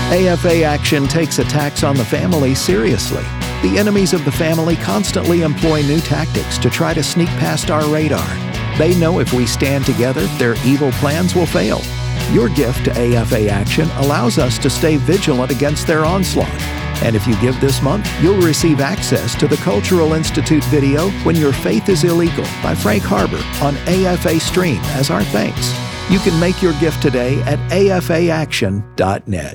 AFA Action takes attacks on the family seriously. The enemies of the family constantly employ new tactics to try to sneak past our radar. They know if we stand together, their evil plans will fail. Your gift to AFA Action allows us to stay vigilant against their onslaught. And if you give this month, you'll receive access to the Cultural Institute video When Your Faith is Illegal by Frank Harbor on AFA Stream as our thanks. You can make your gift today at afaaction.net.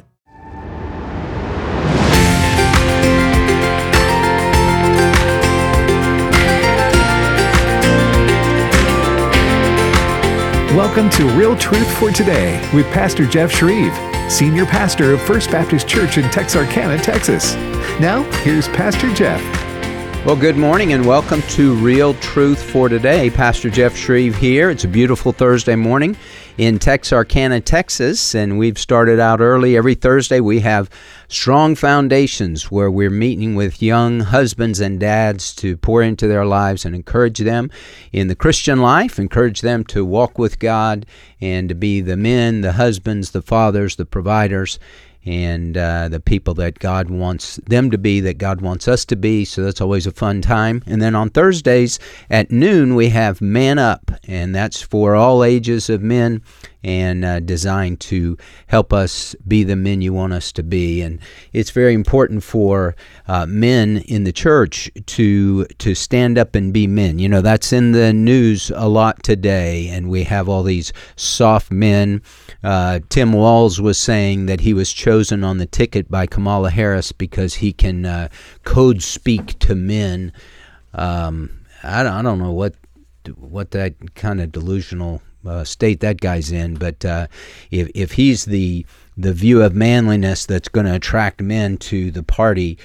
Welcome to Real Truth for Today with Pastor Jeff Shreve, Senior Pastor of First Baptist Church in Texarkana, Texas. Now, here's Pastor Jeff. Well, good morning and welcome to Real Truth for Today. Pastor Jeff Shreve here. It's a beautiful Thursday morning in Texarkana, Texas, and we've started out early. Every Thursday we have Strong Foundations, where we're meeting with young husbands and dads to pour into their lives and encourage them in the Christian life, encourage them to walk with God and to be the men, the husbands, the fathers, the providers, and the people that God wants them to be, that God wants us to be. So that's always a fun time. And then on Thursdays at noon, we have Man Up, and that's for all ages of men and designed to help us be the men you want us to be. And it's very important for men in the church to stand up and be men. You know, that's in the news a lot today, and we have all these soft men. Tim Walz was saying that he was chosen on the ticket by Kamala Harris because he can code speak to men. I don't know what that kind of delusional state that guy's in, but if he's the view of manliness that's going to attract men to the party,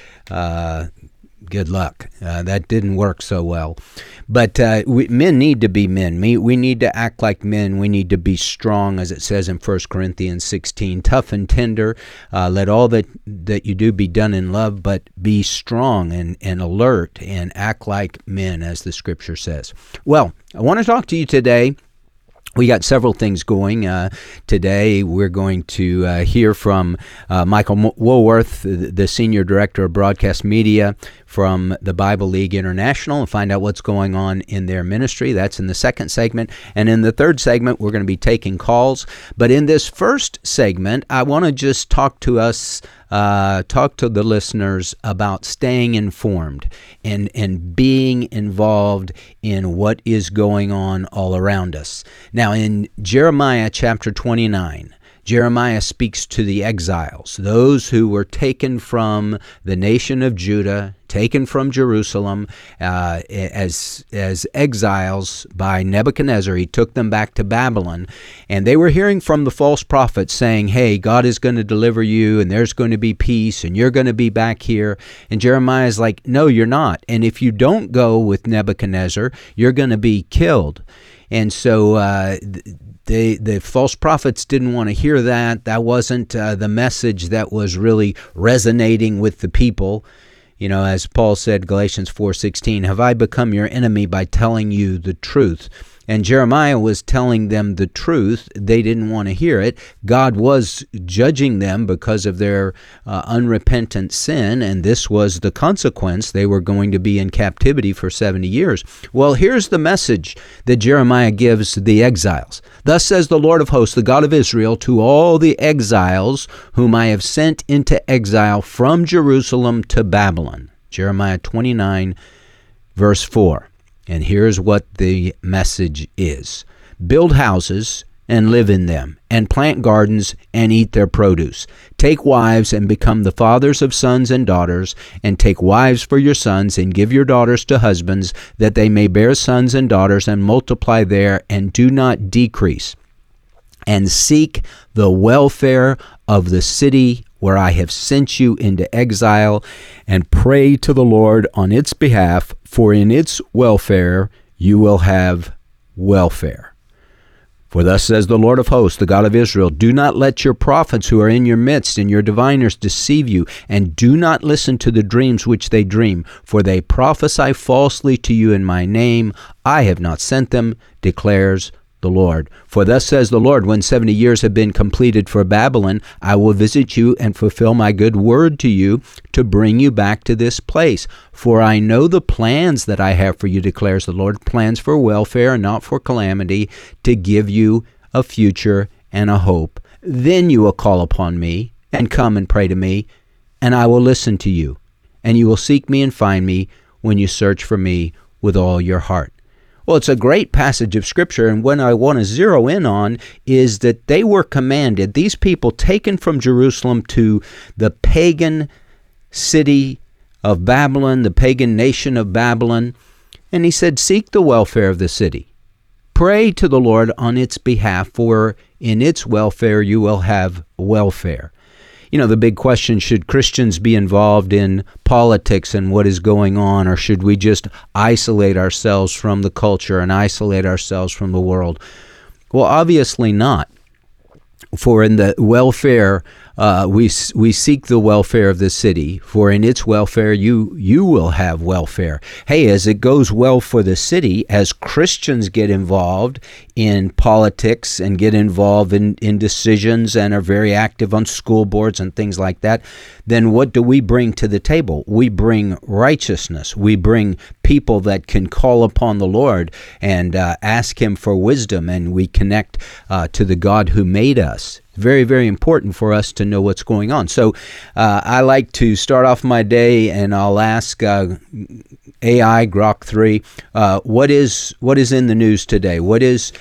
good luck. That didn't work so well. But men need to be men. We need to act like men. We need to be strong, as it says in 1 Corinthians 16, tough and tender. Let all that you do be done in love, but be strong and alert and act like men, as the scripture says. Well, I want to talk to you today. We got several things going today. We're going to hear from Michael Woolworth, the Senior Director of Broadcast Media from the Bible League International, and find out what's going on in their ministry. That's in the second segment. And in the third segment, we're going to be taking calls. But in this first segment, I want to just talk to the listeners about staying informed and being involved in what is going on all around us. Now, in Jeremiah chapter 29, Jeremiah speaks to the exiles, those who were taken from the nation of Judah, taken from Jerusalem as exiles by Nebuchadnezzar. He took them back to Babylon, and they were hearing from the false prophets saying, hey, God is going to deliver you, and there's going to be peace, and you're going to be back here. And Jeremiah's like, no, you're not. And if you don't go with Nebuchadnezzar, you're going to be killed. And so the false prophets didn't want to hear that. That wasn't the message that was really resonating with the people. You know, as Paul said, Galatians 4:16, have I become your enemy by telling you the truth? And Jeremiah was telling them the truth. They didn't want to hear it. God was judging them because of their unrepentant sin, and this was the consequence. They were going to be in captivity for 70 years. Well, here's the message that Jeremiah gives the exiles. Thus says the Lord of hosts, the God of Israel, to all the exiles whom I have sent into exile from Jerusalem to Babylon. Jeremiah 29, verse 4. And here's what the message is. Build houses and live in them, and plant gardens and eat their produce. Take wives and become the fathers of sons and daughters, and take wives for your sons, and give your daughters to husbands, that they may bear sons and daughters, and multiply there, and do not decrease. And seek the welfare of the city where I have sent you into exile, and pray to the Lord on its behalf, for in its welfare you will have welfare. For thus says the Lord of hosts, the God of Israel, do not let your prophets who are in your midst and your diviners deceive you, and do not listen to the dreams which they dream, for they prophesy falsely to you in my name. I have not sent them, declares the Lord. For thus says the Lord, when 70 years have been completed for Babylon, I will visit you and fulfill my good word to you to bring you back to this place. For I know the plans that I have for you, declares the Lord, plans for welfare and not for calamity, to give you a future and a hope. Then you will call upon me and come and pray to me, and I will listen to you. And you will seek me and find me when you search for me with all your heart. Well, it's a great passage of Scripture, and what I want to zero in on is that they were commanded, these people taken from Jerusalem to the pagan city of Babylon, the pagan nation of Babylon, and he said, seek the welfare of the city. Pray to the Lord on its behalf, for in its welfare you will have welfare. You know, the big question, should Christians be involved in politics and what is going on, or should we just isolate ourselves from the culture and isolate ourselves from the world? Well, obviously not. For in the welfare, we seek the welfare of the city. For in its welfare, you will have welfare. Hey, as it goes well for the city, as Christians get involved in politics and get involved in decisions and are very active on school boards and things like that, then what do we bring to the table? We bring righteousness. We bring people that can call upon the Lord and ask Him for wisdom, and we connect to the God who made us. Very, very important for us to know what's going on. So I like to start off my day, and I'll ask AI Grok 3, what is in the news today? What is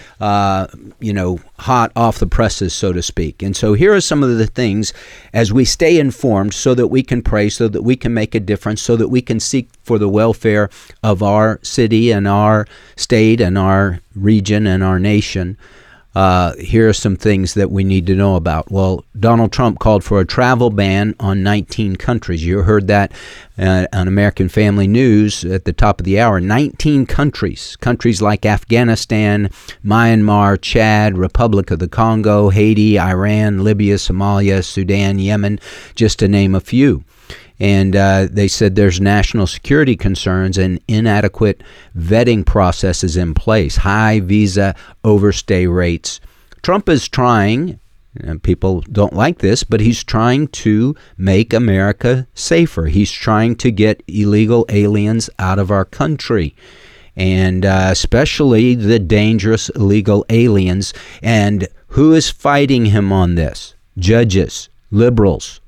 hot off the presses, so to speak? And so here are some of the things as we stay informed, so that we can pray, so that we can make a difference, so that we can seek for the welfare of our city and our state and our region and our nation. Here are some things that we need to know about. Well, Donald Trump called for a travel ban on 19 countries. You heard that on American Family News at the top of the hour. 19 countries like Afghanistan, Myanmar, Chad, Republic of the Congo, Haiti, Iran, Libya, Somalia, Sudan, Yemen, just to name a few. And they said there's national security concerns and inadequate vetting processes in place, high visa overstay rates. Trump is trying, and people don't like this, but he's trying to make America safer. He's trying to get illegal aliens out of our country, and especially the dangerous illegal aliens. And who is fighting him on this? Judges, liberals.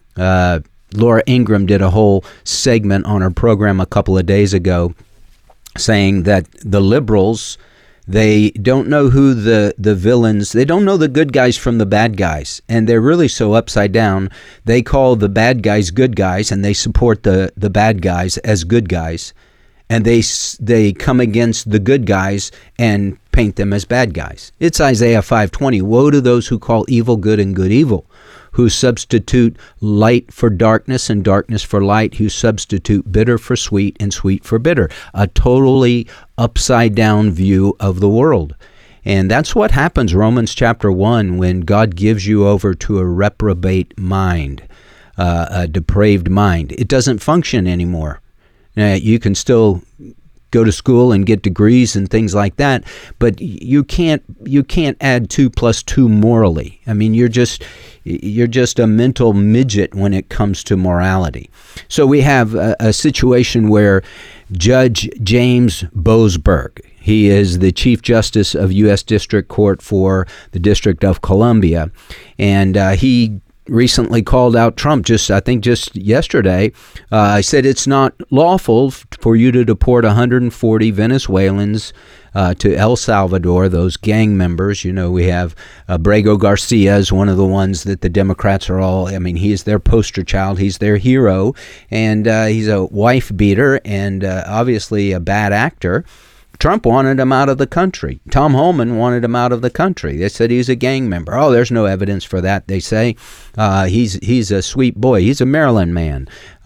Laura Ingraham did a whole segment on her program a couple of days ago saying that the liberals, they don't know who the villains, they don't know the good guys from the bad guys. And they're really so upside down. They call the bad guys good guys, and they support the bad guys as good guys. And they come against the good guys and paint them as bad guys. It's Isaiah 5:20. Woe to those who call evil good and good evil, who substitute light for darkness and darkness for light, who substitute bitter for sweet and sweet for bitter. A totally upside down view of the world. And that's what happens, Romans chapter 1, when God gives you over to a reprobate mind, a depraved mind. It doesn't function anymore. You can still go to school and get degrees and things like that, but you can't add 2 + 2 morally. I mean, you're just a mental midget when it comes to morality. So we have a situation where Judge James Boasberg, he is the Chief Justice of U.S. District Court for the District of Columbia, and he recently called out Trump just yesterday. I said it's not lawful for you to deport 140 Venezuelans to El Salvador, those gang members. You know, we have Abrego Garcia is one of the ones that the Democrats are all, I mean, he's their poster child. He's their hero, and he's a wife beater and obviously a bad actor. Trump wanted him out of the country. Tom Homan wanted him out of the country. They said he's a gang member. Oh, there's no evidence for that, they say. He's a sweet boy. He's a Maryland man.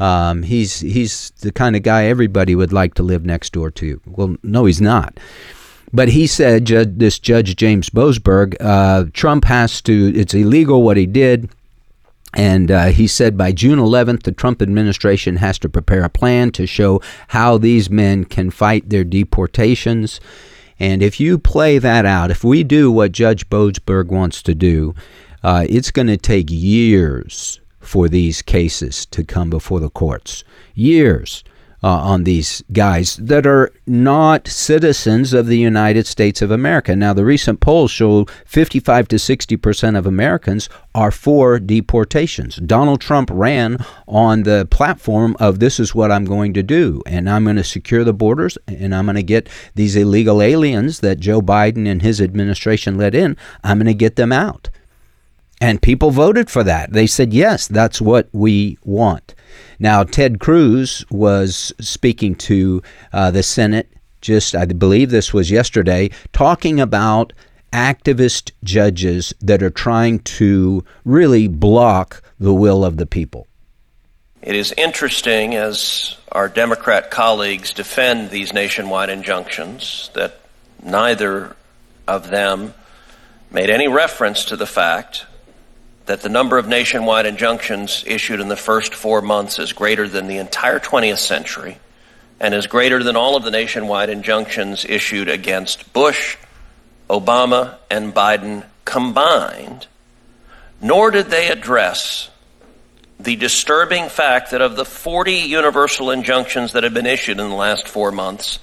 He's the kind of guy everybody would like to live next door to. Well, no, he's not. But he said, this Judge James Boasberg, Trump it's illegal what he did. And he said by June 11th, the Trump administration has to prepare a plan to show how these men can fight their deportations. And if you play that out, if we do what Judge Boasberg wants to do, it's going to take years for these cases to come before the courts. Years. On these guys that are not citizens of the United States of America. Now, the recent polls show 55 to 60% of Americans are for deportations. Donald Trump ran on the platform of this is what I'm going to do, and I'm going to secure the borders, and I'm going to get these illegal aliens that Joe Biden and his administration let in, I'm going to get them out. And people voted for that. They said, yes, that's what we want. Now, Ted Cruz was speaking to the Senate I believe this was yesterday, talking about activist judges that are trying to really block the will of the people. It is interesting as our Democrat colleagues defend these nationwide injunctions that neither of them made any reference to the fact that the number of nationwide injunctions issued in the first 4 months is greater than the entire 20th century and is greater than all of the nationwide injunctions issued against Bush, Obama, and Biden combined, nor did they address the disturbing fact that of the 40 universal injunctions that have been issued in the last 4 months,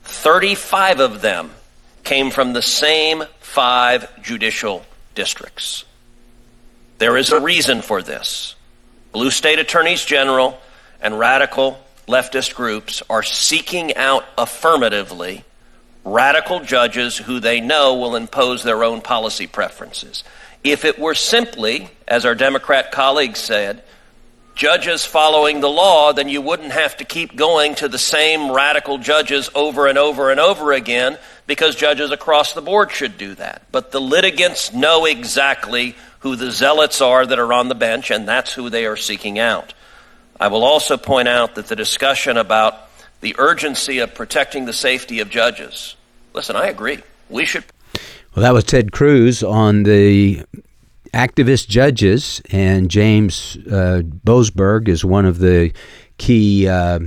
35 of them came from the same 5 judicial districts. There is a reason for this. Blue state attorneys general and radical leftist groups are seeking out affirmatively radical judges who they know will impose their own policy preferences. If it were simply, as our Democrat colleagues said, judges following the law, then you wouldn't have to keep going to the same radical judges over and over and over again, because judges across the board should do that. But the litigants know exactly who the zealots are that are on the bench, and that's who they are seeking out. I will also point out that the discussion about the urgency of protecting the safety of judges, listen, I agree. We should. Well, that was Ted Cruz on the activist judges, and James Boasberg is one of the key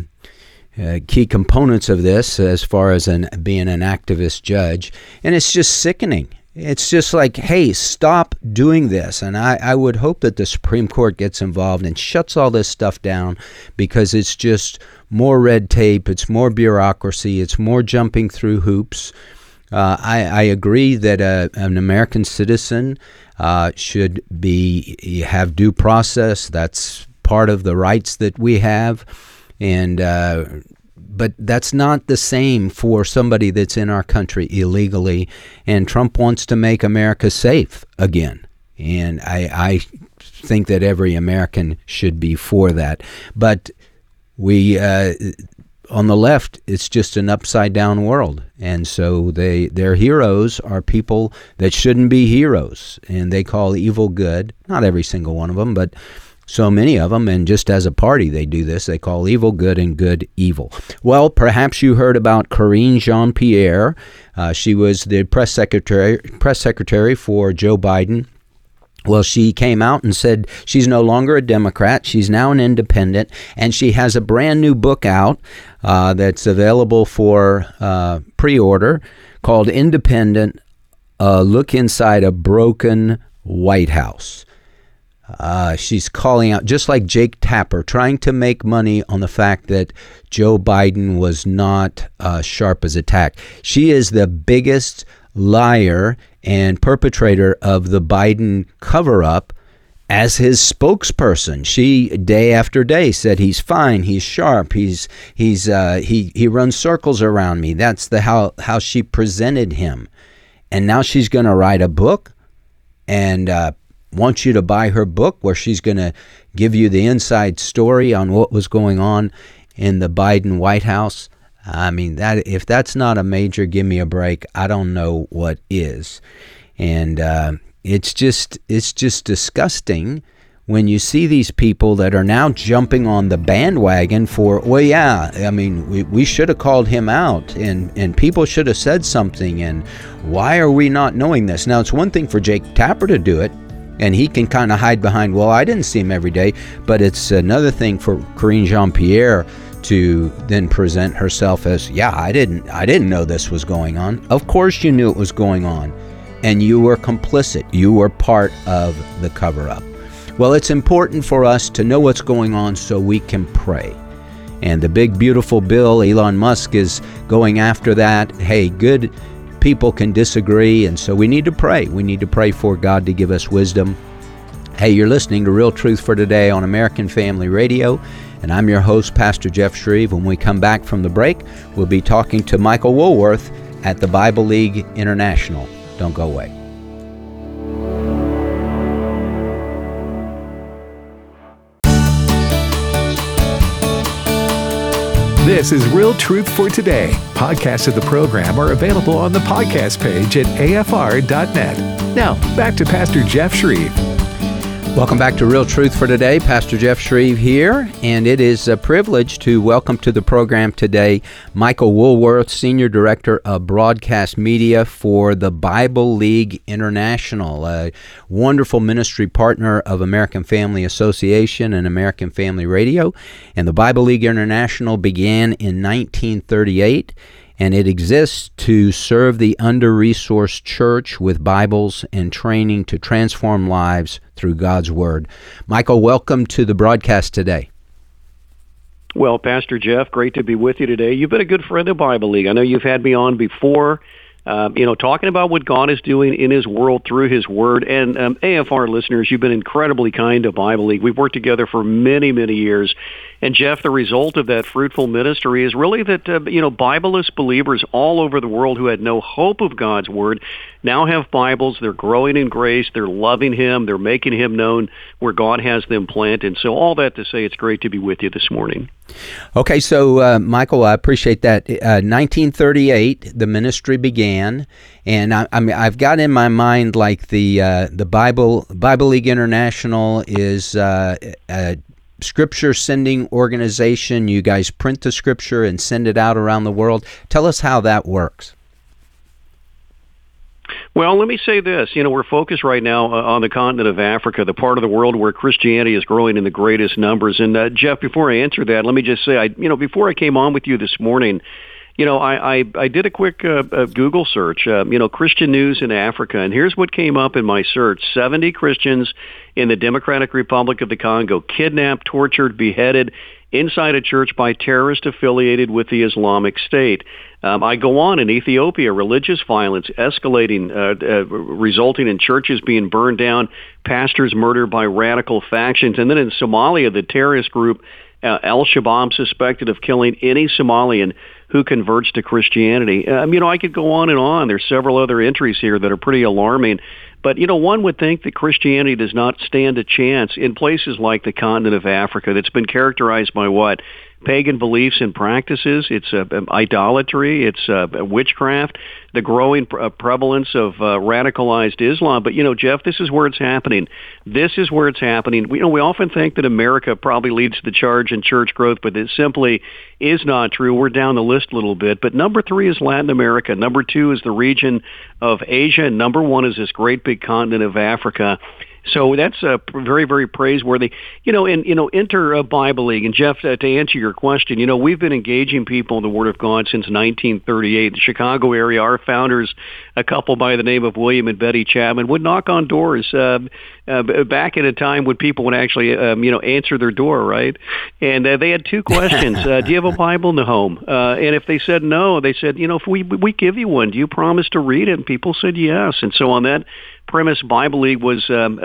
components of this as far as being an activist judge. And it's just sickening. It's just like, hey, stop doing this. And I would hope that the Supreme Court gets involved and shuts all this stuff down, because it's just more red tape, it's more bureaucracy, it's more jumping through hoops. I agree that an American citizen should have due process. That's part of the rights that we have. But that's not the same for somebody that's in our country illegally. And Trump wants to make America safe again. And I think that every American should be for that. But we, on the left, it's just an upside down world. And so their heroes are people that shouldn't be heroes. And they call evil good. Not every single one of them, but so many of them, and just as a party they do this. They call evil good and good evil. Well, perhaps you heard about Karine Jean-Pierre. She was the press secretary for Joe Biden. Well, she came out and said she's no longer a Democrat. She's now an independent, and she has a brand new book out that's available for pre-order called Independent, Look Inside a Broken White House. She's calling out, just like Jake Tapper, trying to make money on the fact that Joe Biden was not sharp as a tack. She is the biggest liar and perpetrator of the Biden cover-up as his spokesperson. She, day after day, said he's fine, he's sharp, he runs circles around me. That's how she presented him. And now she's going to write a book and wants you to buy her book, where she's going to give you the inside story on what was going on in the Biden White House. I mean, that if that's not a major give me a break, I don't know what is. And it's just disgusting when you see these people that are now jumping on the bandwagon for, well, yeah, I mean, we should have called him out, and people should have said something, and why are we not knowing this? Now, it's one thing for Jake Tapper to do it, and he can kind of hide behind, well, I didn't see him every day. But it's another thing for Karine Jean-Pierre to then present herself as, yeah, I didn't know this was going on. Of course you knew it was going on, and you were complicit. You were part of the cover-up. Well, it's important for us to know what's going on so we can pray. And the big, beautiful bill, Elon Musk is going after that. Hey, good people can disagree, and so we need to pray. We need to pray for God to give us wisdom. Hey, you're listening to Real Truth for Today on American Family Radio, and I'm your host, Pastor Jeff Shreve. When we come back from the break, we'll be talking to Michael Woolworth at the Bible League International. Don't go away. This is Real Truth for Today. Podcasts of the program are available on the podcast page at afr.net. Now, back to Pastor Jeff Shreve. Welcome back to Real Truth for Today. Pastor Jeff Shreve here, and it is a privilege to welcome to the program today Michael Woolworth, Senior Director of Broadcast Media for the Bible League International, a wonderful ministry partner of American Family Association and American Family Radio. And the Bible League International began in 1938. And it exists to serve the under-resourced church with Bibles and training to transform lives through God's Word. Michael, welcome to the broadcast today. Well, Pastor Jeff, great to be with you today. You've been a good friend of Bible League. I know you've had me on before, talking about what God is doing in His world through His Word. And AFR listeners, you've been incredibly kind to Bible League. We've worked together for many, many years. And Jeff, the result of that fruitful ministry is really that, Bibleless believers all over the world who had no hope of God's Word now have Bibles. They're growing in grace. They're loving Him. They're making Him known where God has them planted. So all that to say, it's great to be with you this morning. Okay, so Michael, I appreciate that. 1938, the ministry began, and I've got in my mind like the Bible League International is a Scripture sending organization. You guys print the Scripture and send it out around the world. Tell us how that works. Well, let me say this. We're focused right now on the continent of Africa, the part of the world where Christianity is growing in the greatest numbers. And Jeff, before I answer that, let me just say, before I came on with you this morning, I did a quick Google search, Christian news in Africa, and here's what came up in my search. 70 Christians in the Democratic Republic of the Congo kidnapped, tortured, beheaded inside a church by terrorists affiliated with the Islamic State. I go on in Ethiopia, religious violence escalating, resulting in churches being burned down, pastors murdered by radical factions. And then in Somalia, the terrorist group Al-Shabaab suspected of killing any Somalian who converts to Christianity. I could go on and on. There's several other entries here that are pretty alarming. But, one would think that Christianity does not stand a chance in places like the continent of Africa that's been characterized by what? Pagan beliefs and practices. It's idolatry. It's witchcraft, the growing prevalence of radicalized Islam. But, Jeff, this is where it's happening. This is where it's happening. We often think that America probably leads the charge in church growth, but it simply is not true. We're down the list a little bit. But number 3 is Latin America. Number 2 is the region of Asia. And number 1 is this great big continent of Africa. So that's very, very praiseworthy. Enter Bible League. And Jeff, to answer your question, we've been engaging people in the Word of God since 1938. The Chicago area, our founders, a couple by the name of William and Betty Chapman, would knock on doors back at a time when people would actually, answer their door, right? And they had 2 questions. Do you have a Bible in the home? And if they said no, they said, if we give you one, do you promise to read it? And people said yes. And so on that premise, Bible League was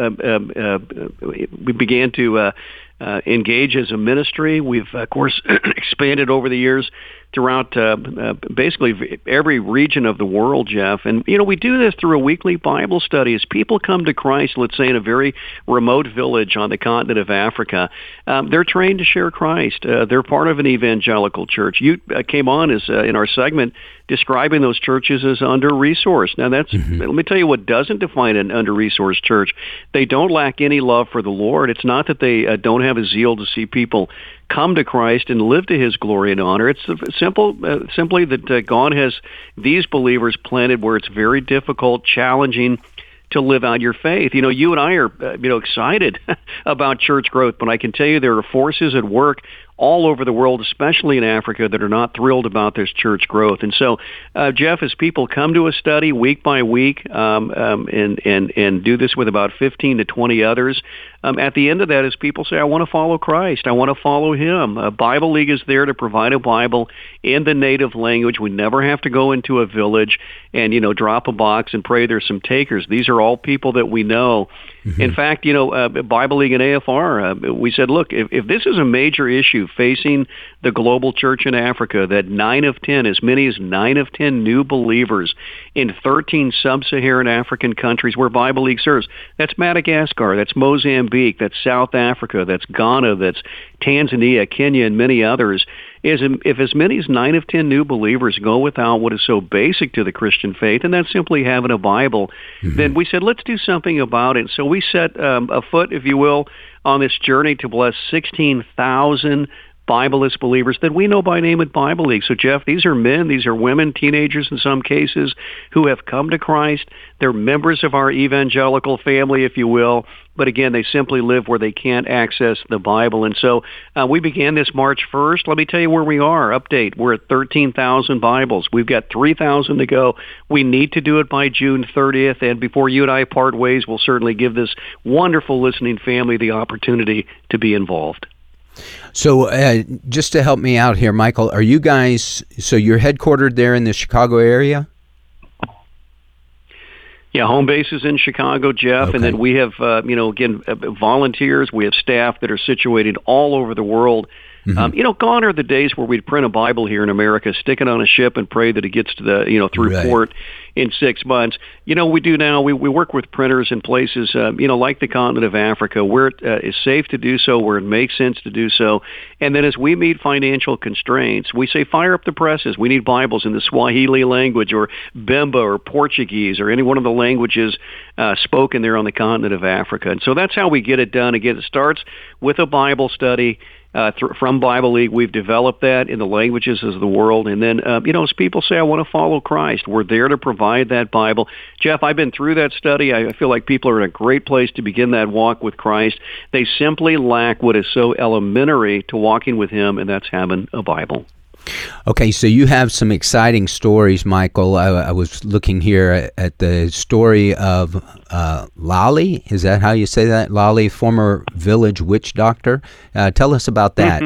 we began to engage as a ministry. We've, of course, expanded over the years throughout basically every region of the world, Jeff. And, we do this through a weekly Bible study. As people come to Christ, let's say in a very remote village on the continent of Africa, they're trained to share Christ. They're part of an evangelical church. You came on as in our segment describing those churches as under-resourced. Now, that's let me tell you what doesn't define an under-resourced church. They don't lack any love for the Lord. It's not that they don't have a zeal to see people come to Christ and live to His glory and honor. It's simply that God has these believers planted where it's very difficult, challenging to live out your faith. You and I are, excited about church growth, but I can tell you there are forces at work all over the world, especially in Africa, that are not thrilled about this church growth. And so, Jeff, as people come to a study week by week and do this with about 15 to 20 others, at the end of that, as people say, I want to follow Christ. I want to follow Him. Bible League is there to provide a Bible in the native language. We never have to go into a village and, drop a box and pray there's some takers. These are all people that we know. Mm-hmm. In fact, Bible League and AFR, we said, look, if this is a major issue facing the global church in Africa, that 9 of 10, as many as 9 of 10 new believers in 13 sub-Saharan African countries where Bible League serves, that's Madagascar, that's Mozambique, that's South Africa, that's Ghana, that's Tanzania, Kenya, and many others, if as many as 9 of 10 new believers go without what is so basic to the Christian faith, and that's simply having a Bible, mm-hmm. then we said, let's do something about it. So we set a foot, if you will, on this journey to bless 16,000 Bibleless believers that we know by name at Bible League. So, Jeff, these are men, these are women, teenagers in some cases, who have come to Christ. They're members of our evangelical family, if you will. But again, they simply live where they can't access the Bible. And so we began this March 1st. Let me tell you where we are. Update. We're at 13,000 Bibles. We've got 3,000 to go. We need to do it by June 30th. And before you and I part ways, we'll certainly give this wonderful listening family the opportunity to be involved. So just to help me out here, Michael, are you guys, so you're headquartered there in the Chicago area? Yeah, home base is in Chicago, Jeff, okay. And then we have, volunteers. We have staff that are situated all over the world. Mm-hmm. Gone are the days where we'd print a Bible here in America, stick it on a ship, and pray that it gets to the, through right. port in 6 months. We do now. We work with printers in places, like the continent of Africa, where it is safe to do so, where it makes sense to do so. And then as we meet financial constraints, we say, fire up the presses. We need Bibles in the Swahili language or Bemba or Portuguese or any one of the languages spoken there on the continent of Africa. And so that's how we get it done. Again, it starts with a Bible study. From Bible League, we've developed that in the languages of the world. And then, as people say, I want to follow Christ, we're there to provide that Bible. Jeff, I've been through that study. I feel like people are in a great place to begin that walk with Christ. They simply lack what is so elementary to walking with Him, and that's having a Bible. Okay, so you have some exciting stories, Michael. I was looking here at the story of Lali. Is that how you say that? Lali, former village witch doctor. Tell us about that.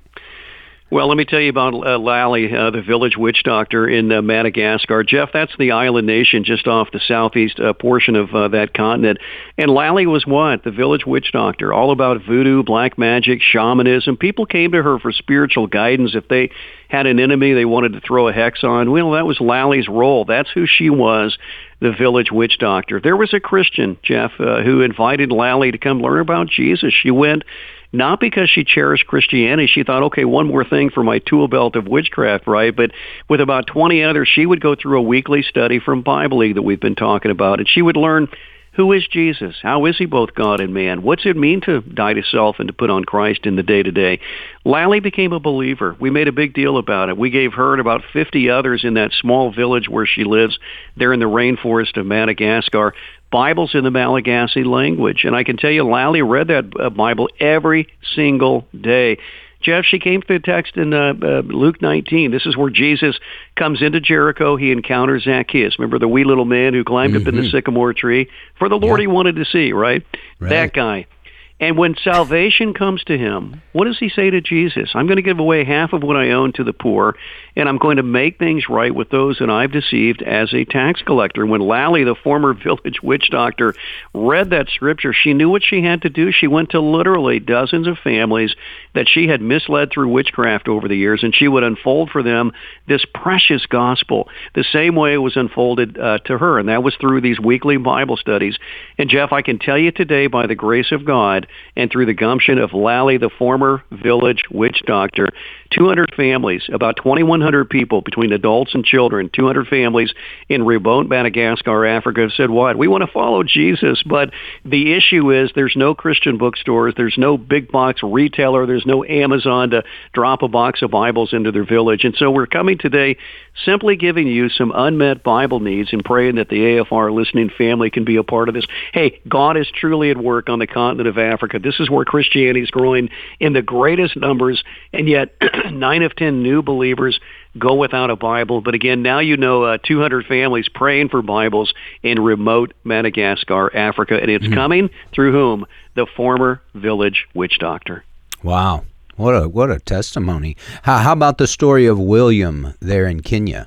Well, let me tell you about Lali, the village witch doctor in Madagascar. Jeff, that's the island nation just off the southeast portion of that continent. And Lali was what? The village witch doctor, all about voodoo, black magic, shamanism. People came to her for spiritual guidance. If they had an enemy they wanted to throw a hex on, well, that was Lali's role. That's who she was, the village witch doctor. There was a Christian, Jeff, who invited Lali to come learn about Jesus. She went not because she cherished Christianity. She thought, okay, one more thing for my tool belt of witchcraft, right? But with about 20 others, she would go through a weekly study from Bible League that we've been talking about, and she would learn, who is Jesus? How is He both God and man? What's it mean to die to self and to put on Christ in the day-to-day? Lali became a believer. We made a big deal about it. We gave her and about 50 others in that small village where she lives, there in the rainforest of Madagascar, Bibles in the Malagasy language. And I can tell you, Lali read that Bible every single day. Jeff, she came through the text in Luke 19. This is where Jesus comes into Jericho. He encounters Zacchaeus. Remember the wee little man who climbed up in the sycamore tree? For the Lord he wanted to see, right? That guy. And when salvation comes to him, what does he say to Jesus? I'm going to give away half of what I own to the poor, and I'm going to make things right with those that I've deceived as a tax collector. And when Lali, the former village witch doctor, read that scripture, she knew what she had to do. She went to literally dozens of families that she had misled through witchcraft over the years, and she would unfold for them this precious gospel the same way it was unfolded to her, and that was through these weekly Bible studies. And Jeff, I can tell you today, by the grace of God, and through the gumption of Lali, the former village witch doctor, 200 families, about 2,100 people between adults and children, 200 families in remote Madagascar, Africa, have said, what? We want to follow Jesus, but the issue is there's no Christian bookstores, there's no big box retailer, there's no Amazon to drop a box of Bibles into their village. And so we're coming today simply giving you some unmet Bible needs and praying that the AFR listening family can be a part of this. Hey, God is truly at work on the continent of Africa. Africa. This is where Christianity is growing in the greatest numbers, and yet 9 of 10 new believers go without a Bible. But again, now 200 families praying for Bibles in remote Madagascar, Africa, and it's coming through whom? The former village witch doctor. Wow. What a testimony. How about the story of William there in Kenya?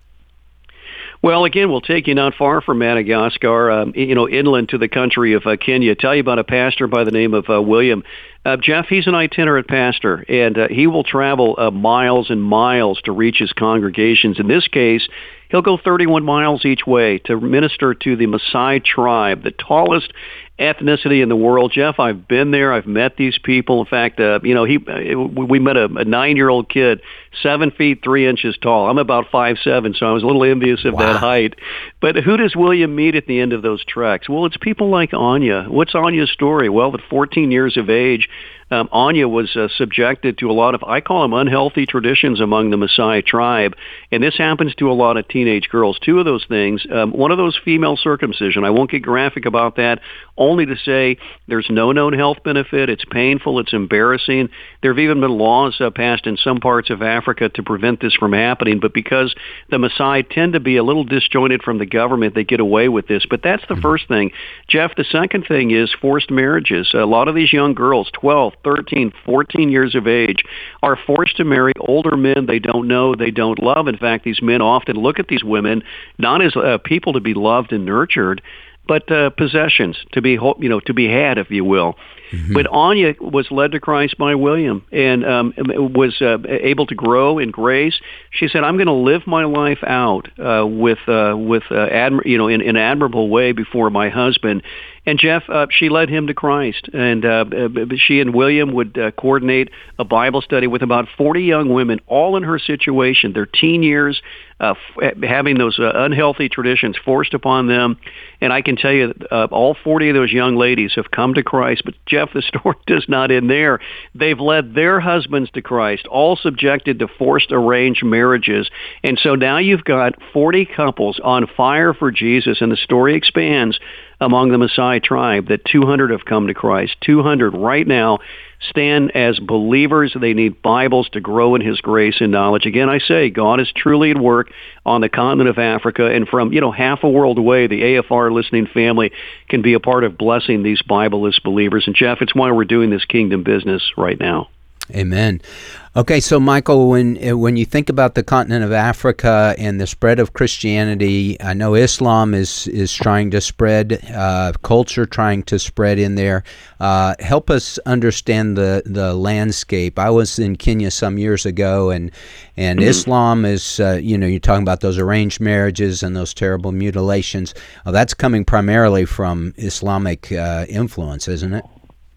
Well, again, we'll take you not far from Madagascar, inland to the country of Kenya. Tell you about a pastor by the name of William. Jeff, he's an itinerant pastor, and he will travel miles and miles to reach his congregations. In this case, he'll go 31 miles each way to minister to the Maasai tribe, the tallest ethnicity in the world. Jeff, I've been there. I've met these people. In fact, we met a 9-year-old kid, 7 feet 3 inches tall. I'm about 5'7", so I was a little envious of that height. But who does William meet at the end of those treks? Well, it's people like Anya. What's Anya's story? Well, at 14 years of age, Anya was subjected to a lot of, I call them unhealthy traditions among the Maasai tribe, and this happens to a lot of teenage girls. 2 of those things, one of those female circumcision. I won't get graphic about that, only to say there's no known health benefit. It's painful. It's embarrassing. There have even been laws passed in some parts of Africa to prevent this from happening, but because the Maasai tend to be a little disjointed from the government, they get away with this. But that's the first thing. Jeff, the second thing is forced marriages. A lot of these young girls, 12, 13, 14 years of age, are forced to marry older men they don't know, they don't love. In fact, these men often look at these women not as people to be loved and nurtured, but possessions to be had, if you will. But Anya was led to Christ by William and was able to grow in grace. She said, "I'm going to live my life out in an admirable way before my husband." And Jeff, she led him to Christ, and she and William would coordinate a Bible study with about 40 young women, all in her situation, their teen years, having those unhealthy traditions forced upon them. And I can tell you, all 40 of those young ladies have come to Christ. But Jeff, the story does not end there. They've led their husbands to Christ, all subjected to forced arranged marriages. And so now you've got 40 couples on fire for Jesus, and the story expands among the Maasai tribe that 200 have come to Christ. 200 right now stand as believers. They need Bibles to grow in His grace and knowledge. Again, I say God is truly at work on the continent of Africa, and from half a world away, the AFR listening family can be a part of blessing these Bibleless believers. And Jeff, it's why we're doing this kingdom business right now. Amen. Okay, so Michael, when you think about the continent of Africa and the spread of Christianity, I know Islam is trying to spread, culture trying to spread in there. Help us understand the landscape. I was in Kenya some years ago, and Islam is, you're talking about those arranged marriages and those terrible mutilations. That's coming primarily from Islamic influence, isn't it?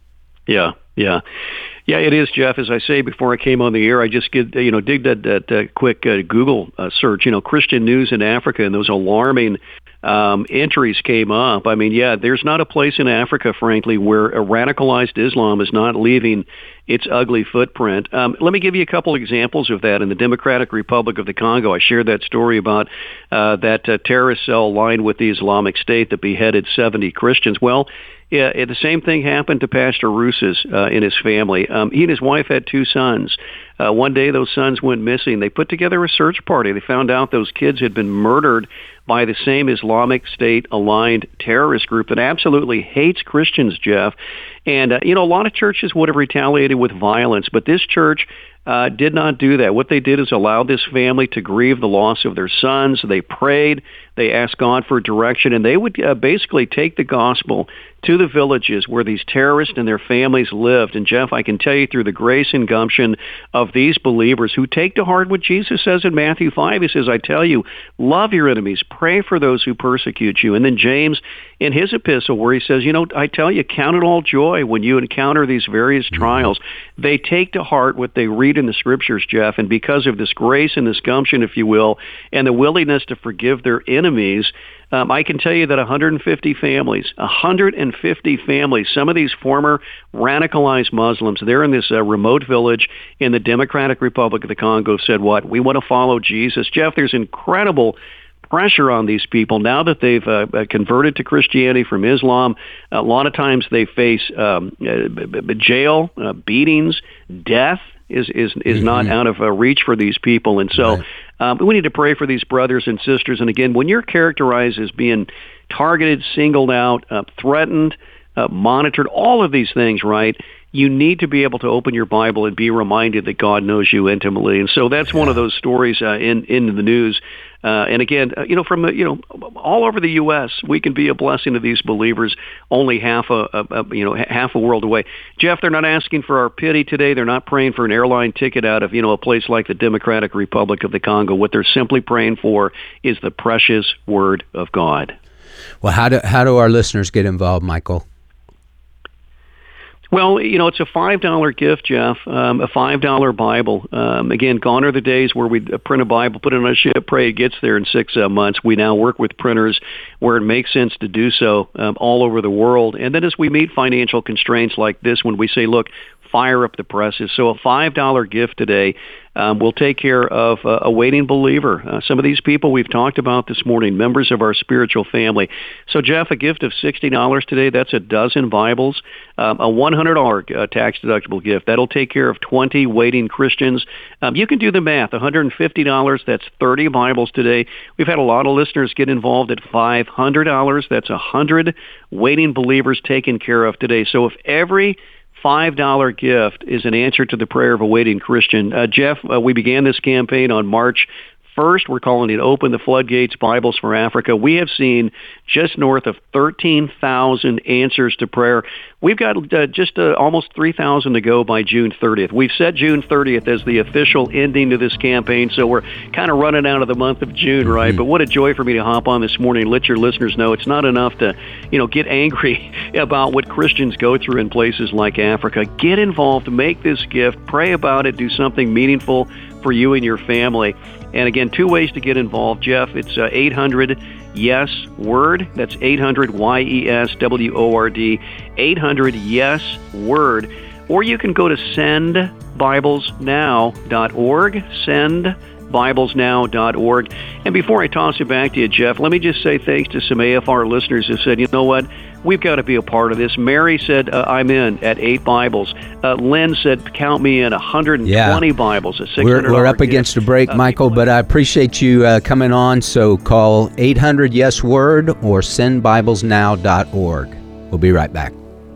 Yeah, it is, Jeff. As I say before I came on the air, I just did that quick Google search, Christian news in Africa, and those alarming entries came up. I mean, there's not a place in Africa, frankly, where a radicalized Islam is not leaving its ugly footprint. Let me give you a couple examples of that. In the Democratic Republic of the Congo, I shared that story about that terrorist cell lined with the Islamic State that beheaded 70 Christians. Well, the same thing happened to Pastor Rousses in his family. He and his wife had 2 sons. One day those sons went missing. They put together a search party. They found out those kids had been murdered by the same Islamic State-aligned terrorist group that absolutely hates Christians, Jeff. And, a lot of churches would have retaliated with violence, but this church did not do that. What they did is allow this family to grieve the loss of their sons. They prayed. They asked God for direction, and they would basically take the gospel to the villages where these terrorists and their families lived. And Jeff, I can tell you through the grace and gumption of these believers who take to heart what Jesus says in Matthew 5. He says, I tell you, love your enemies, pray for those who persecute you. And then James, in his epistle, where he says, I tell you, count it all joy when you encounter these various trials. They take to heart what they read in the Scriptures, Jeff, and because of this grace and this gumption, if you will, and the willingness to forgive their enemies, I can tell you that 150 families, some of these former radicalized Muslims, they're in this remote village in the Democratic Republic of the Congo, said what? We want to follow Jesus. Jeff, there's incredible pressure on these people now that they've converted to Christianity from Islam. A lot of times they face jail, beatings, death is not out of reach for these people. And so we need to pray for these brothers and sisters. And again, when you're characterized as being targeted, singled out, threatened, monitored, all of these things, right? You need to be able to open your Bible and be reminded that God knows you intimately. And so that's one of those stories in the news. And again, from all over the U.S., we can be a blessing to these believers. Only half a world away. Jeff, they're not asking for our pity today. They're not praying for an airline ticket out of a place like the Democratic Republic of the Congo. What they're simply praying for is the precious Word of God. Well, how do our listeners get involved, Michael? Well, it's a $5 gift, Jeff, a $5 Bible. Again, gone are the days where we print a Bible, put it on a ship, pray it gets there in 6 months. We now work with printers where it makes sense to do so all over the world. And then as we meet financial constraints like this, when we say, look, fire up the presses. So a $5 gift today will take care of a waiting believer. Some of these people we've talked about this morning, members of our spiritual family. So, Jeff, a gift of $60 today, that's a dozen Bibles. A $100 tax-deductible gift, that'll take care of 20 waiting Christians. You can do the math. $150, that's 30 Bibles today. We've had a lot of listeners get involved at $500. That's 100 waiting believers taken care of today. So if every $5 gift is an answer to the prayer of a waiting Christian. Jeff, we began this campaign on March 1st. We're calling it Open the Floodgates, Bibles for Africa. We have seen just north of 13,000 answers to prayer. We've got just almost 3,000 to go by June 30th. We've set June 30th as the official ending to this campaign, so we're kind of running out of the month of June, right? Mm-hmm. But what a joy for me to hop on this morning and let your listeners know it's not enough to, get angry about what Christians go through in places like Africa. Get involved, make this gift, pray about it, do something meaningful for you and your family. And again, 2 ways to get involved, Jeff. It's 800-YES-WORD. That's 800-YES-WORD. 800-YES-WORD. Or you can go to sendbiblesnow.org. Sendbiblesnow.org. And before I toss it back to you, Jeff, let me just say thanks to some AFR listeners who said, you know what? We've got to be a part of this. Mary said, I'm in at 8 Bibles. Lynn said, count me in 120 Bibles. A $600 We're up against a break, Michael, but I appreciate you coming on. So call 800-YES-WORD or sendbiblesnow.org. We'll be right back.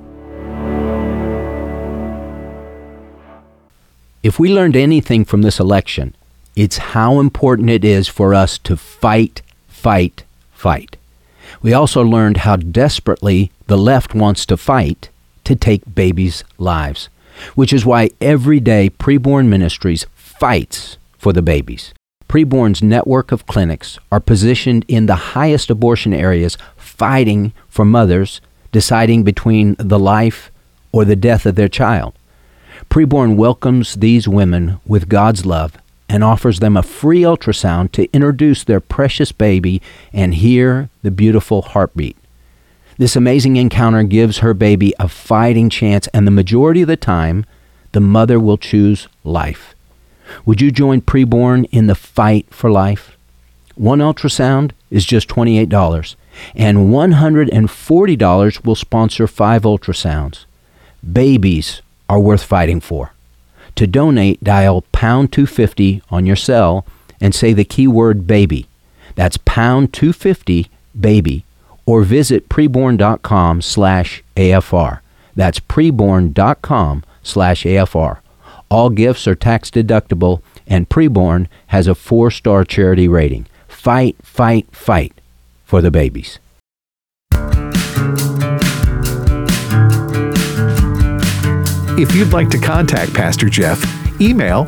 If we learned anything from this election, it's how important it is for us to fight, fight, fight. We also learned how desperately the left wants to fight to take babies' lives, which is why every day Preborn Ministries fights for the babies. Preborn's network of clinics are positioned in the highest abortion areas, fighting for mothers deciding between the life or the death of their child. Preborn welcomes these women with God's love and offers them a free ultrasound to introduce their precious baby and hear the beautiful heartbeat. This amazing encounter gives her baby a fighting chance, and the majority of the time, the mother will choose life. Would you join Preborn in the fight for life? One ultrasound is just $28, and $140 will sponsor 5 ultrasounds. Babies are worth fighting for. To donate, dial pound 250 on your cell and say the keyword baby. That's pound 250 baby, or visit preborn.com/AFR. That's preborn.com/AFR. All gifts are tax deductible, and Preborn has a 4-star charity rating. Fight, fight, fight for the babies. If you'd like to contact Pastor Jeff, email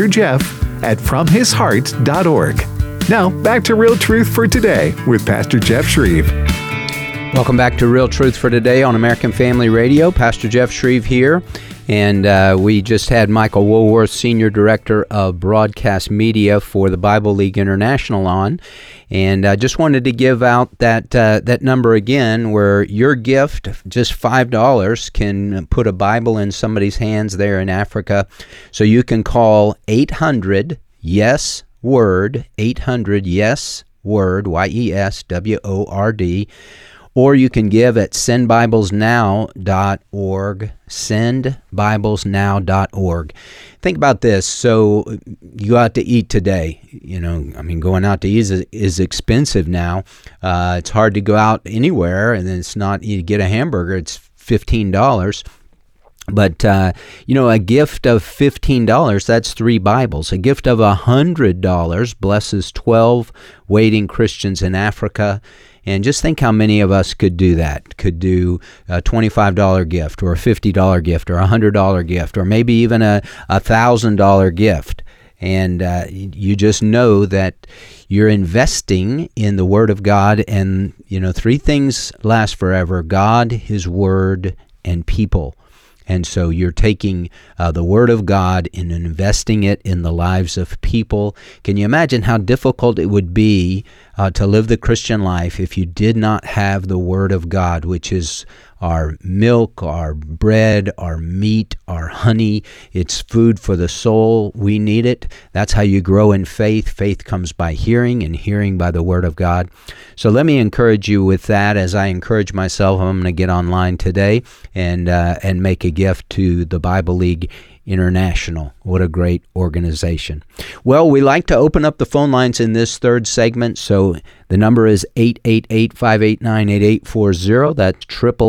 pastorjeff@fromhisheart.org. Now, back to Real Truth for Today with Pastor Jeff Shreve. Welcome back to Real Truth for Today on American Family Radio. Pastor Jeff Shreve here. And we just had Michael Woolworth, Senior Director of Broadcast Media for the Bible League International on. And I just wanted to give out that number again, where your gift, just $5, can put a Bible in somebody's hands there in Africa. So you can call 800-YES-WORD, 800-YES Word, YESWORD, or you can give at sendbiblesnow.org, sendbiblesnow.org. Think about this. So you go out to eat today. Going out to eat is expensive now. It's hard to go out anywhere, and then it's not, you get a hamburger, it's $15. But, a gift of $15, that's 3 Bibles. A gift of $100 blesses 12 waiting Christians in Africa. And just think how many of us could do that, could do a $25 gift or a $50 gift or a $100 gift or maybe even a $1,000 gift. And you just know that you're investing in the Word of God. And, 3 things last forever: God, His Word, and people. And so you're taking the Word of God and investing it in the lives of people. Can you imagine how difficult it would be to live the Christian life if you did not have the Word of God, which is our milk, our bread, our meat, our honey? It's food for the soul. We need it. That's how you grow in faith. Faith comes by hearing, and hearing by the Word of God. So let me encourage you with that. As I encourage myself, I'm going to get online today and make a gift to the Bible League International. What a great organization. Well, we like to open up the phone lines in this third segment. So the number is 888-589-8840. That's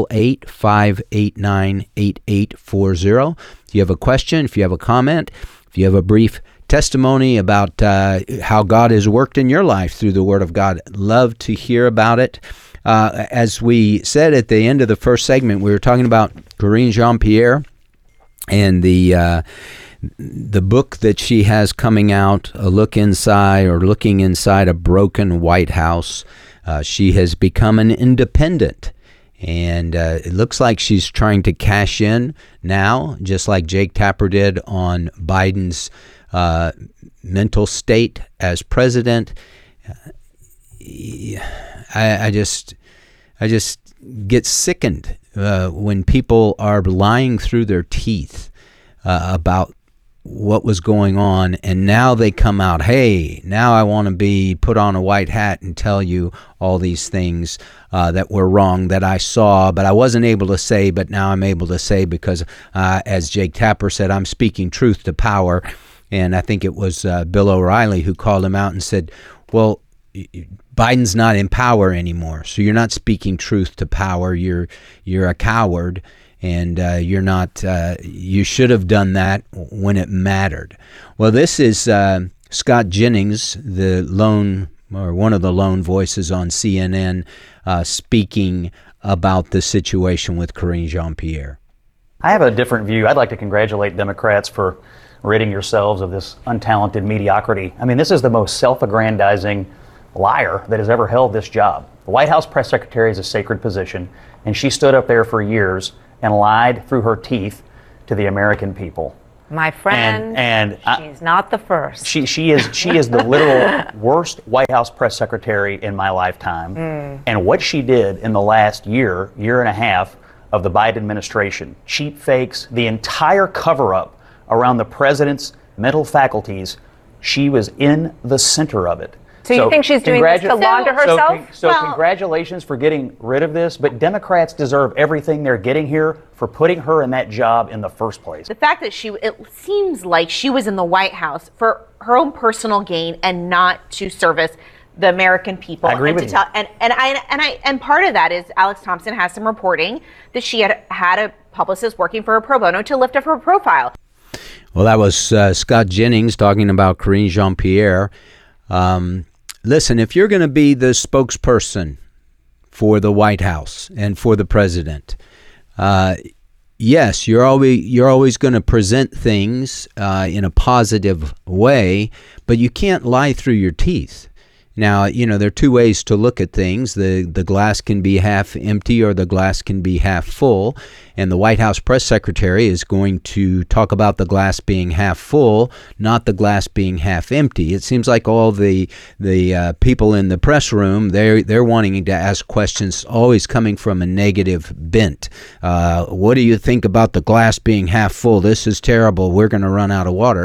888-589-8840. If you have a question, if you have a comment, if you have a brief testimony about how God has worked in your life through the Word of God, love to hear about it. As we said at the end of the first segment, we were talking about Karine Jean-Pierre and the book that she has coming out, looking inside a broken White House. She has become an independent, and it looks like she's trying to cash in now, just like Jake Tapper did on Biden's mental state as president. I just get sickened when people are lying through their teeth about what was going on, and now they come out, hey, now I want to be put on a white hat and tell you all these things that were wrong that I saw, but I wasn't able to say, but now I'm able to say because, as Jake Tapper said, I'm speaking truth to power. And I think it was Bill O'Reilly who called him out and said, well, Biden's not in power anymore, so you're not speaking truth to power. You're a coward, and you're not. You should have done that when it mattered. Well, this is Scott Jennings, one of the lone voices on CNN, speaking about the situation with Karine Jean-Pierre. I have a different view. I'd like to congratulate Democrats for ridding yourselves of this untalented mediocrity. I mean, this is the most self-aggrandizing liar that has ever held this job. The White House press secretary is a sacred position, and she stood up there for years and lied through her teeth to the American people. My friend, she's not the first. She is the literal worst White House press secretary in my lifetime. And what she did in the last year and a half of the Biden administration, cheap fakes, the entire cover-up around the president's mental faculties, she was in the center of it. So you think she's doing this to launder herself? So congratulations for getting rid of this, but Democrats deserve everything they're getting here for putting her in that job in the first place. The fact that it seems like she was in the White House for her own personal gain and not to service the American people. I agree with you. And part of that is Alex Thompson has some reporting that she had a publicist working for her pro bono to lift up her profile. Well, that was Scott Jennings talking about Karine Jean-Pierre. Listen, if you're going to be the spokesperson for the White House and for the president, yes, you're always going to present things in a positive way, but you can't lie through your teeth. Now, there are two ways to look at things. The glass can be half empty or the glass can be half full. And the White House press secretary is going to talk about the glass being half full, not the glass being half empty. It seems like all the people in the press room, they're wanting to ask questions always coming from a negative bent. What do you think about the glass being half full? This is terrible. We're going to run out of water.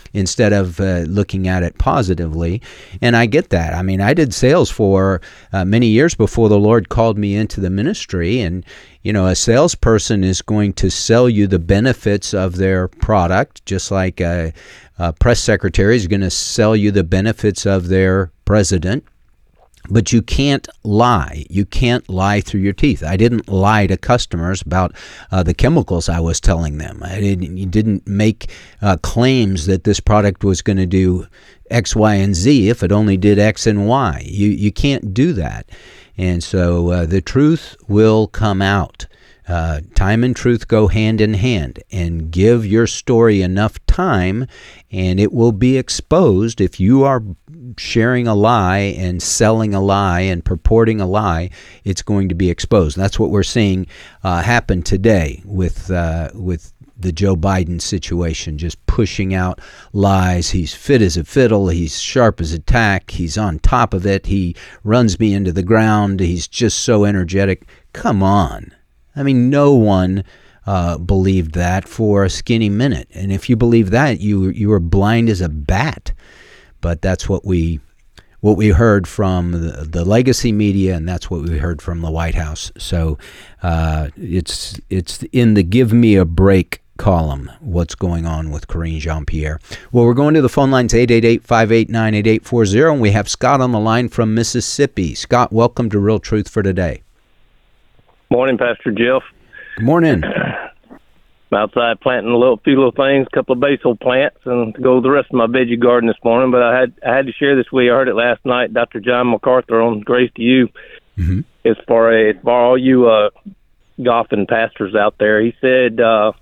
instead of looking at it positively. And I get that. I mean, I did sales for many years before the Lord called me into the ministry. And, you know, a salesperson is going to sell you the benefits of their product, just like a press secretary is going to sell you the benefits of their president. But you can't lie. You can't lie through your teeth. I didn't lie to customers about the chemicals I was telling them. You didn't make claims that this product was going to do X, Y, and Z if it only did X and Y. You can't do that. And so the truth will come out. Time and truth go hand in hand, and give your story enough time and it will be exposed. If you are sharing a lie and selling a lie and purporting a lie, it's going to be exposed. And that's what we're seeing happen today with the Joe Biden situation, just pushing out lies. He's fit as a fiddle. He's sharp as a tack. He's on top of it. He runs me into the ground. He's just so energetic. Come on. I mean, no one believed that for a skinny minute. And if you believe that, you were blind as a bat. But that's what we heard from the legacy media, and that's what we heard from the White House. So it's in the Give Me a Break column, what's going on with Karine Jean-Pierre. Well, we're going to the phone lines, 888-589-8840, and we have Scott on the line from Mississippi. Scott, welcome to Real Truth for Today. Morning, Pastor Jeff. Good morning. I'm outside planting a few little things, a couple of basil plants, and to go with the rest of my veggie garden this morning. But I had to share this with you. I heard it last night, Dr. John MacArthur on Grace to You. Mm-hmm. It's for all you golfing pastors out there. He said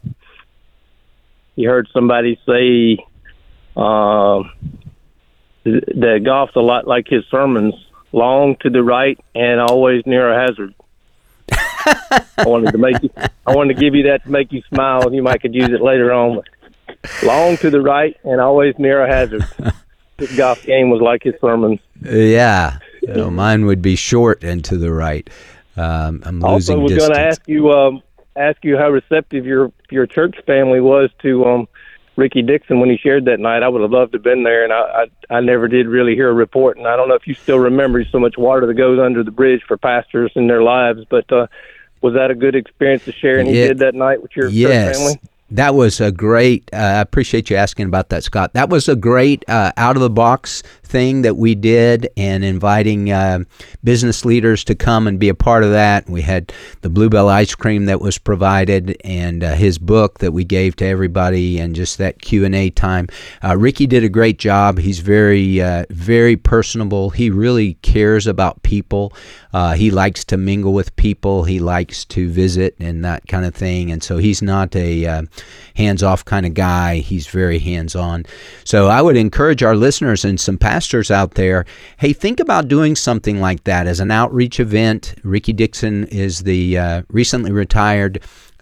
he heard somebody say that golf's a lot like his sermons, long to the right and always near a hazard. I wanted to give you that to make you smile. You might could use it later on. But long to the right and always near a hazard. This golf game was like his sermons. Yeah, mine would be short and to the right. I'm losing also, was distance. going to ask you how receptive your church family was to Ricky Dixon when he shared that night. I would have loved to have been there, and I never did really hear a report. And I don't know if you still remember so much water that goes under the bridge for pastors in their lives, but was that a good experience to share and he did that night with your church family? That was a great, I appreciate you asking about that, Scott. That was a great out-of-the-box thing that we did, and inviting business leaders to come and be a part of that. We had the Bluebell ice cream that was provided, and his book that we gave to everybody, and just that Q&A time. Ricky did a great job. He's very, very personable. He really cares about people. He likes to mingle with people. He likes to visit and that kind of thing. And so he's not a hands-off kind of guy. He's very hands-on. So I would encourage our listeners and some pastors out there, hey, think about doing something like that as an outreach event. Ricky Dixon is the recently retired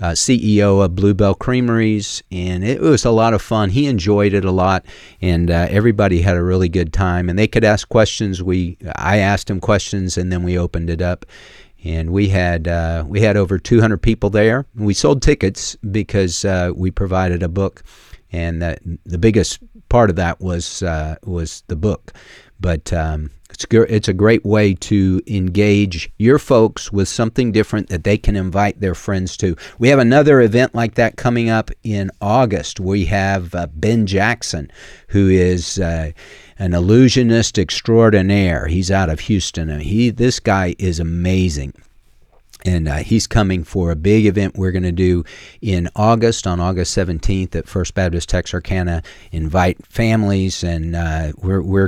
CEO of Bluebell Creameries, and it was a lot of fun. He enjoyed it a lot, and everybody had a really good time. And they could ask questions. I asked him questions, and then we opened it up. And we had over 200 people there. We sold tickets because we provided a book, and the biggest part of that was the book. But it's a great way to engage your folks with something different that they can invite their friends to. We have another event like that coming up in August. We have Ben Jackson, who is an illusionist extraordinaire. He's out of Houston, and this guy is amazing. And he's coming for a big event we're going to do in August, on August 17th at First Baptist Texarkana. Invite families, and we're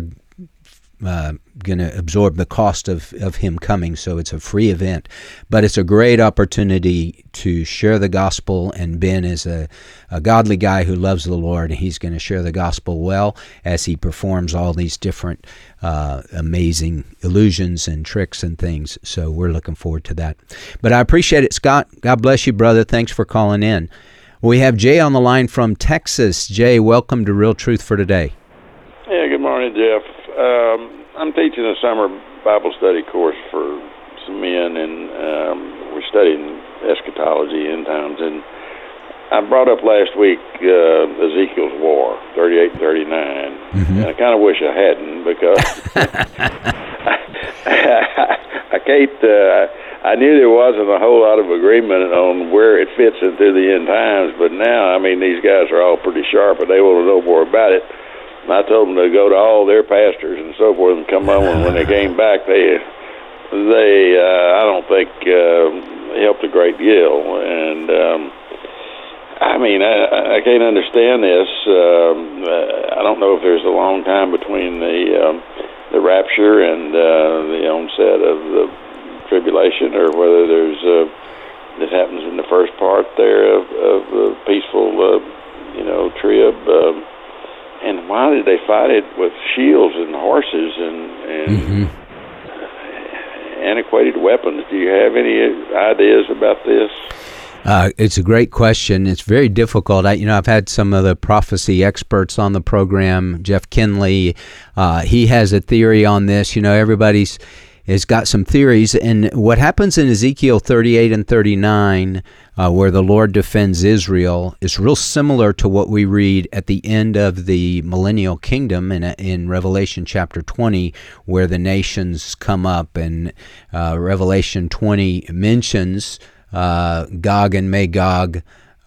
going to absorb the cost of him coming, so it's a free event. But it's a great opportunity to share the gospel, and Ben is a godly guy who loves the Lord, and he's going to share the gospel well as he performs all these different amazing illusions and tricks and things. So we're looking forward to that. But I appreciate it, Scott. God bless you, brother. Thanks for calling in. We have Jay on the line from Texas. Jay, welcome to Real Truth for Today. Yeah, good morning, Jeff. I'm teaching a summer Bible study course for some men, and we're studying eschatology, end times. And I brought up last week Ezekiel's war, 38 and 39. And I kind of wish I hadn't, because I can't. I knew there wasn't a whole lot of agreement on where it fits into the end times, but now, I mean, these guys are all pretty sharp, and they want to know more about it. And I told them to go to all their pastors and so forth and come on. And when they came back, they I don't think helped a great deal. And I mean, I can't understand this. I don't know if there's a long time between the rapture and the onset of the tribulation, or whether there's this happens in the first part there of the peaceful trib. And why did they fight it with shields and horses and antiquated weapons? Do you have any ideas about this? It's a great question. It's very difficult. I've had some of the prophecy experts on the program. Jeff Kinley, he has a theory on this. Everybody's has got some theories. And what happens in Ezekiel 38 and 39, where the Lord defends Israel, is real similar to what we read at the end of the millennial kingdom in Revelation chapter 20, where the nations come up. And Revelation 20 mentions Gog and Magog.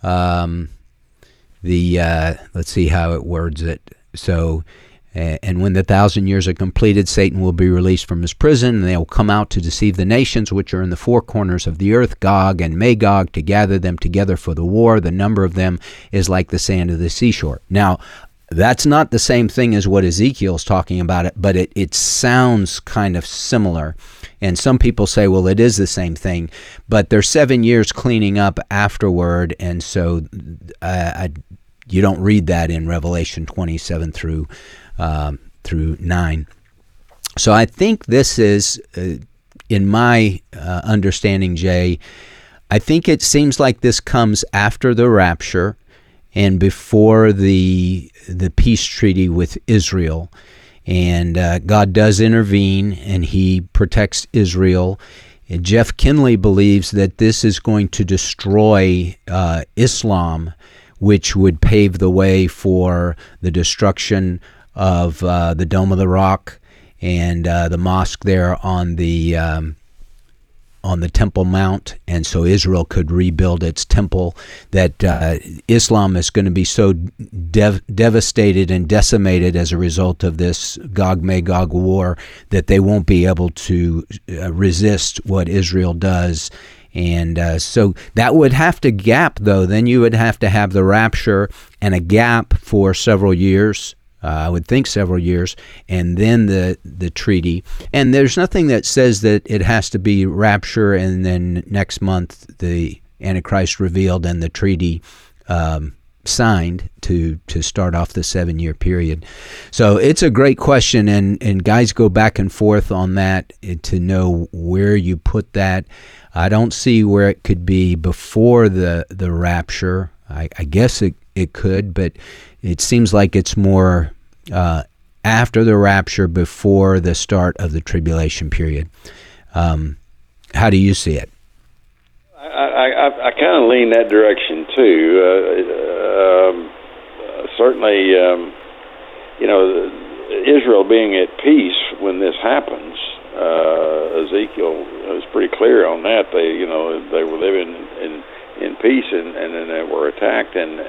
Let's see how it words it. So, and when the 1,000 years are completed, Satan will be released from his prison, and they will come out to deceive the nations which are in the four corners of the earth, Gog and Magog, to gather them together for the war. The number of them is like the sand of the seashore. Now, that's not the same thing as what Ezekiel's talking about, but it sounds kind of similar. And some people say, well, it is the same thing, but there's 7 years cleaning up afterward, and so you don't read that in Revelation 27 through 9. So I think this is, in my understanding, Jay, I think it seems like this comes after the rapture and before the peace treaty with Israel. And God does intervene, and he protects Israel. And Jeff Kinley believes that this is going to destroy Islam, which would pave the way for the destruction of the Dome of the Rock and the mosque there on the Temple Mount, and so Israel could rebuild its temple. That Islam is going to be so devastated and decimated as a result of this Gog-Magog war that they won't be able to resist what Israel does. And so that would have to gap, though. Then you would have to have the rapture and a gap for several years. I would think several years, and then the treaty. And there's nothing that says that it has to be rapture and then next month the Antichrist revealed and the treaty signed to start off the 7-year period. So it's a great question, and guys go back and forth on that to know where you put that. I don't see where it could be before the rapture. I guess it could, but it seems like it's more after the rapture, before the start of the tribulation period. How do you see it? I kind of lean that direction too. Certainly, Israel being at peace when this happens. Ezekiel was pretty clear on that. They were living in peace, and then they were attacked, and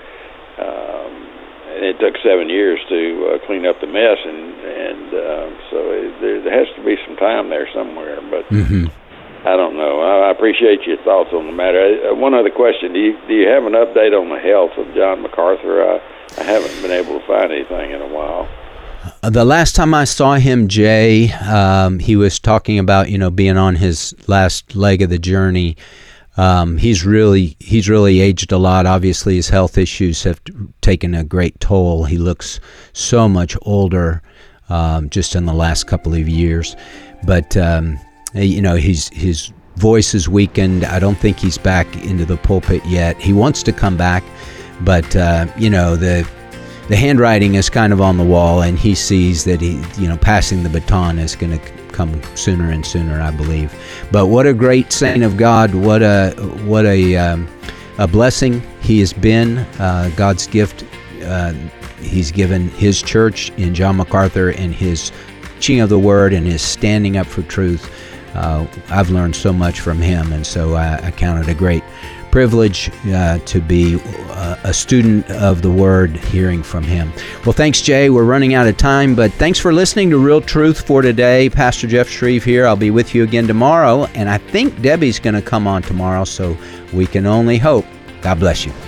it took 7 years to clean up the mess, and so there has to be some time there somewhere. But I don't know. I appreciate your thoughts on the matter. One other question: Do you have an update on the health of John MacArthur? I haven't been able to find anything in a while. The last time I saw him, Jay, he was talking about being on his last leg of the journey. He's really aged a lot. Obviously, his health issues have taken a great toll. He looks so much older just in the last couple of years. But his voice is weakened. I don't think he's back into the pulpit yet. He wants to come back, but the handwriting is kind of on the wall, and he sees that passing the baton is going to come sooner and sooner, I believe. But what a great saint of God! What a blessing he has been. God's gift he's given his church in John MacArthur and his teaching of the Word and his standing up for truth. I've learned so much from him, and so I count it a great privilege to be a student of the Word, hearing from him. Well, thanks, Jay. We're running out of time, but thanks for listening to Real Truth for today. Pastor Jeff Shreve here. I'll be with you again tomorrow, and I think Debbie's going to come on tomorrow, so we can only hope. God bless you.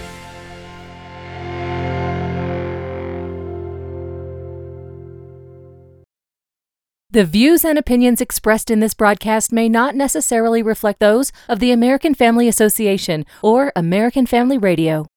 The views and opinions expressed in this broadcast may not necessarily reflect those of the American Family Association or American Family Radio.